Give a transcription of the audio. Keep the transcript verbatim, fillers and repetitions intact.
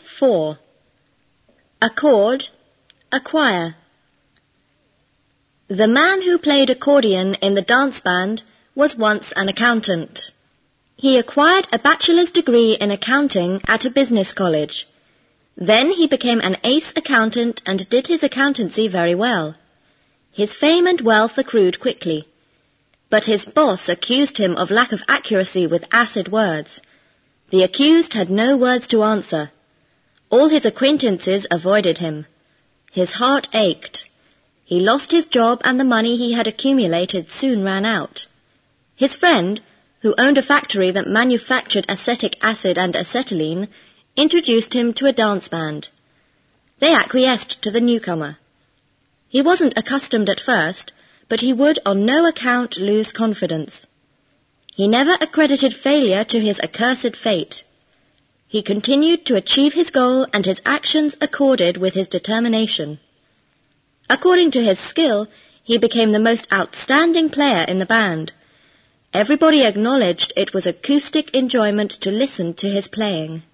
four. Accord, acquire. The man who played accordion in the dance band was once an accountant. He acquired a bachelor's degree in accounting at a business college. Then he became an ace accountant and did his accountancy very well. His fame and wealth accrued quickly. But his boss accused him of lack of accuracy with acid words. The accused had no words to answer. All his acquaintances avoided him. His heart ached. He lost his job and the money he had accumulated soon ran out. His friend, who owned a factory that manufactured acetic acid and acetylene, introduced him to a dance band. They acquiesced to the newcomer. He wasn't accustomed at first, but he would on no account lose confidence. He never accredited failure to his accursed fate. He continued to achieve his goal, and his actions accorded with his determination. According to his skill, he became the most outstanding player in the band. Everybody acknowledged it was acoustic enjoyment to listen to his playing.